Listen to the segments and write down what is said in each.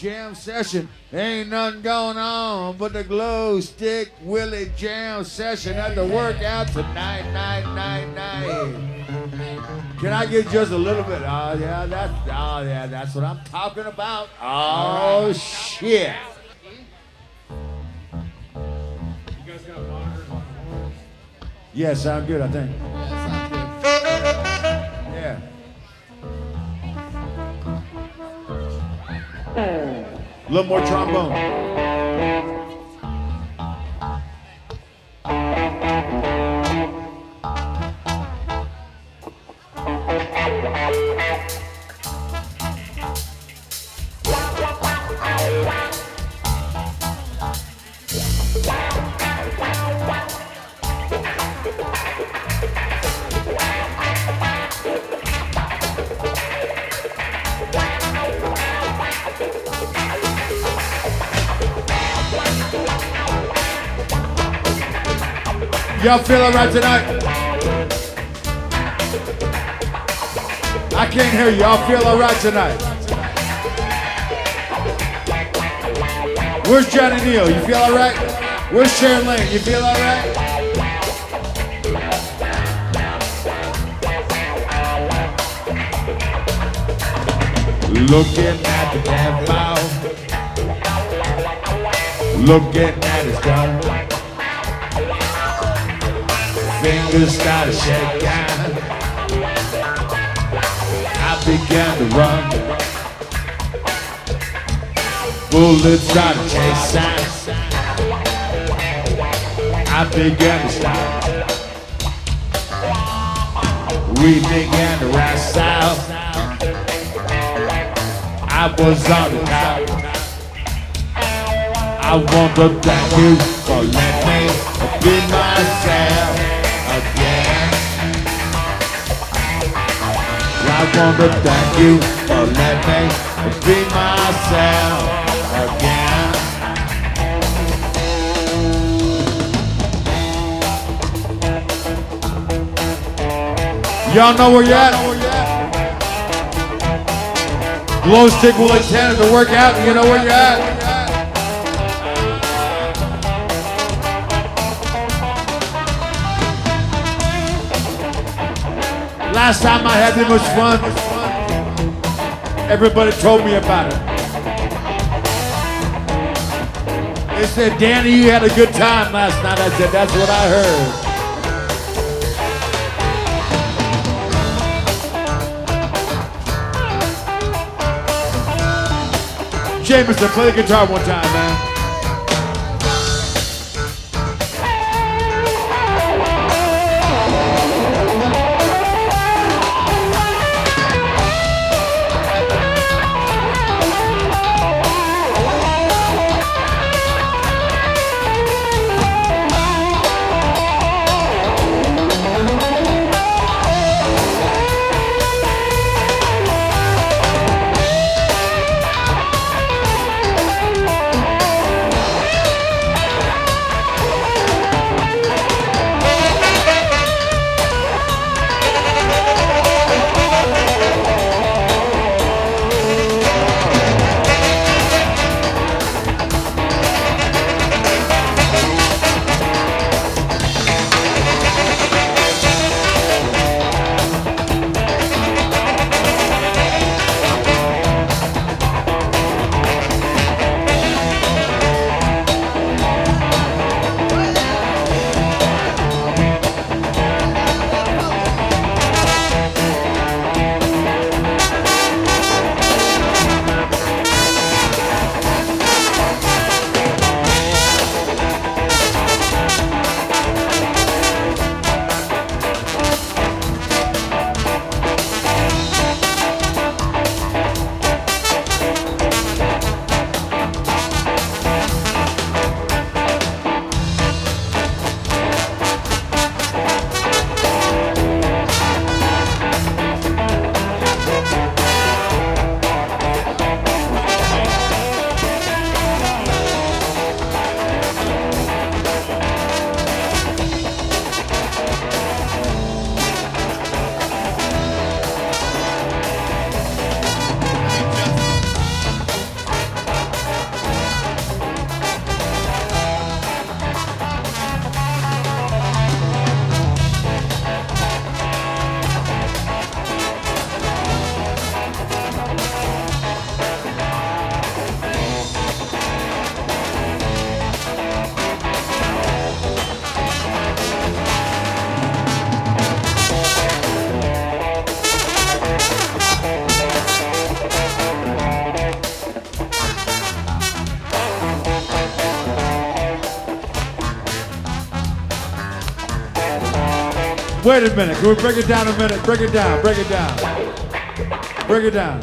Jam session. Ain't nothing going on but the Glow Stick Willie Jam session at the workout tonight, night. Can I get just a little bit? Oh yeah, that's what I'm talking about. Oh shit. You guys got monitors on the walls? Yeah, sound good, I think. Yeah, sounds good. Yeah. A little more trombone. Y'all feel all right tonight? I can't hear you. Y'all feel all right tonight? Where's Johnny Neal? You feel all right? Where's Sharon Lane? You feel all right? Looking at the damn foul. Looking at his gun. Fingers started shaking. I began to run. Bullets started chasing. I began to stop. We began to rise out. I was on the top. I want to thank you for letting me be myself again. I want to thank you for letting me be myself again. Y'all know where you at? Glow Stick will attend to work out, and you know where you're at. Last time I had this much fun, everybody told me about it. They said, Danny, you had a good time last night. I said, that's what I heard. Jameson, play the guitar one time, man. Wait a minute. Can we break it down a minute? Break it down. Break it down. Break it down.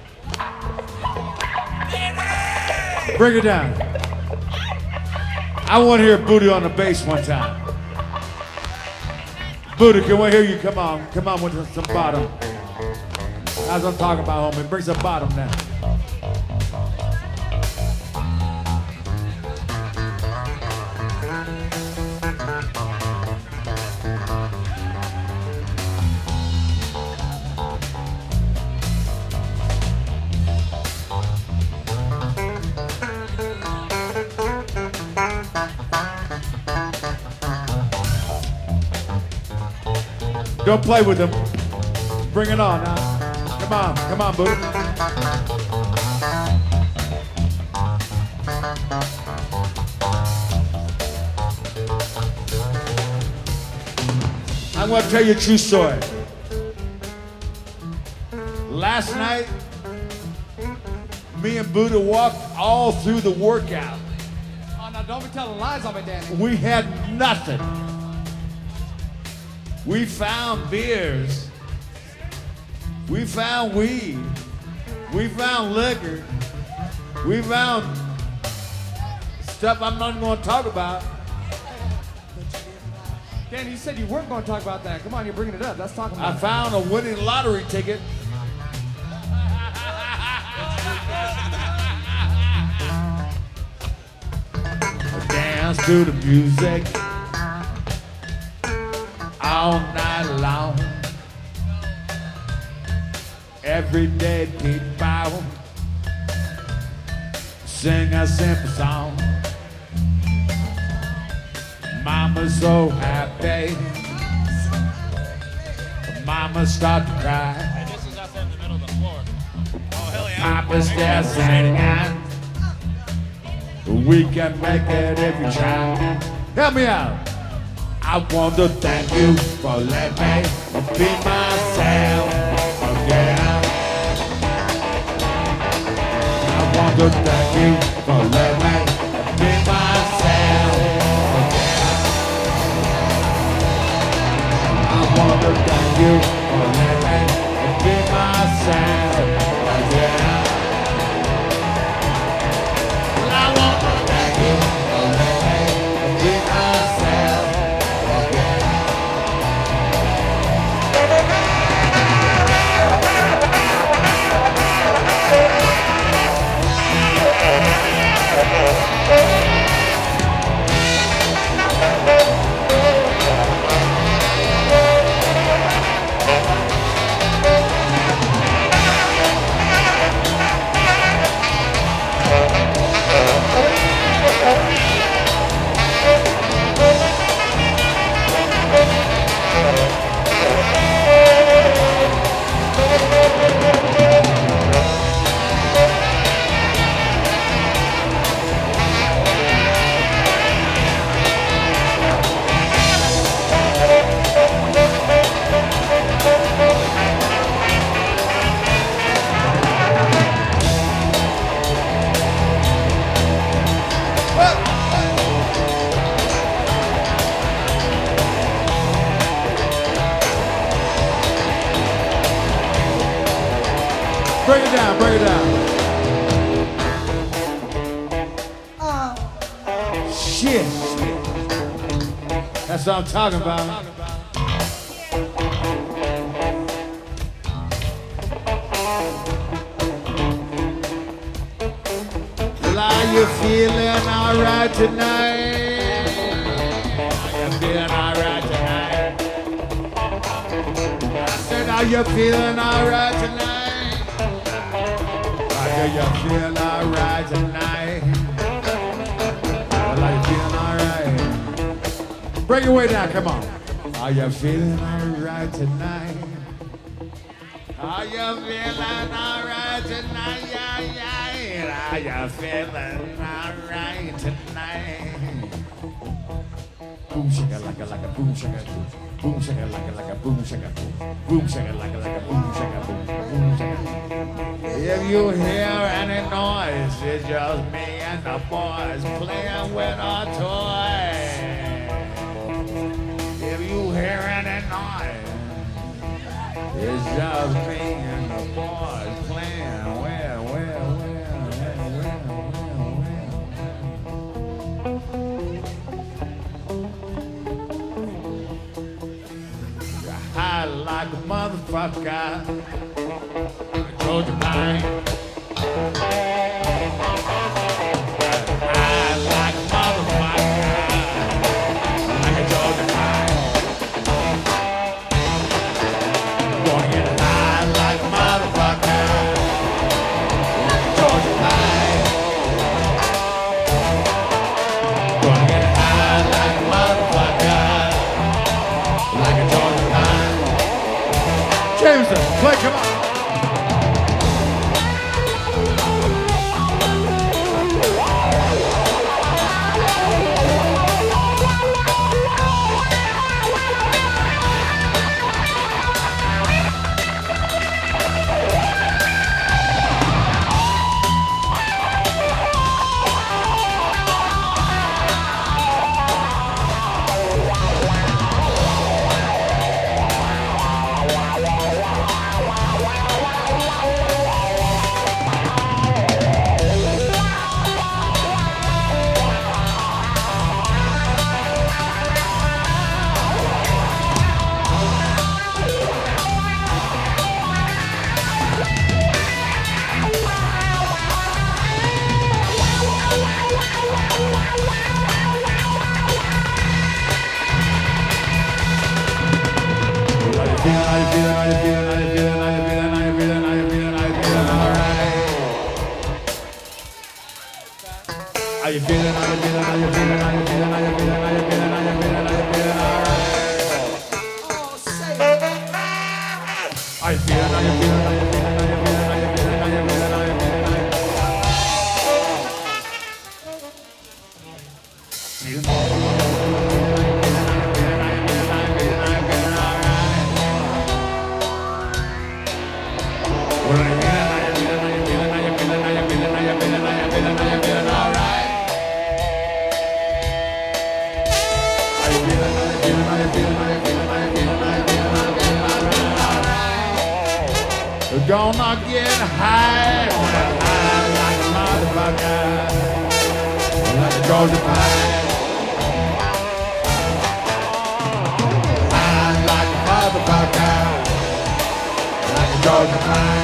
Break it down. I want to hear Booty on the bass one time. Booty, can we hear you? Come on. Come on with some bottom. That's what I'm talking about, homie. Bring some bottom now. Don't play with them. Bring it on now. Come on, Booty. I'm gonna tell you a true story. Last night, me and Buddha walked all through the workout. Oh, now don't be telling lies on me, Danny. We had nothing. We found beers. We found weed. We found liquor. We found stuff I'm not going to talk about. Danny, you said you weren't going to talk about that. Come on, you're bringing it up. Let's talk about I it. found a winning lottery ticket. Dance to the music all night long. Every day people sing a simple song. Mama's so happy. Mama start to cry. Hey, this is us in the middle of the floor. Oh, hell yeah. Papa's there singing. We can make it if we try. Help me out. I want to thank you for letting me be myself again. I want to thank you for letting me be myself again. I want to thank you for letting me be myself again. I want to thank you for letting me be myself again. Break it down, break it down. Shit. That's what I'm talking about. Well, are you feeling alright tonight? Are you feeling alright tonight? I said, are you feeling alright tonight? Are you feeling alright tonight? Well, are you feeling alright? Bring it way down, come on. Are you feeling alright tonight? Are you feeling alright tonight? Yeah, yeah. Are you feeling alright tonight? Boom shaka like a boom shaka boom shaka like a boom shaka boom shaka like a boom shaka boom shaka. If you hear any noise, it's just me and the boys playing with our toys. If you hearing that noise? It's just me and the boys playing. Well. You're high like a motherfucker. Georgia pine. High like a motherfucker. Like a Georgia pine. Gonna get high like a motherfucker. Like a Georgia pine. Gonna get high like a motherfucker. Like a Georgia pine. Jameson, play, come on. How you feeling? How you feeling? How you feeling? How you feeling? How you feeling? How you feeling? How you feeling? How you feeling? All right. How you feeling? How you feeling? How you feeling? How you feeling? How you feeling? How you feeling? How you feeling? We're gonna get high, like a motherfucker, like a Georgia pine. High like a motherfucker, like a Georgia pine.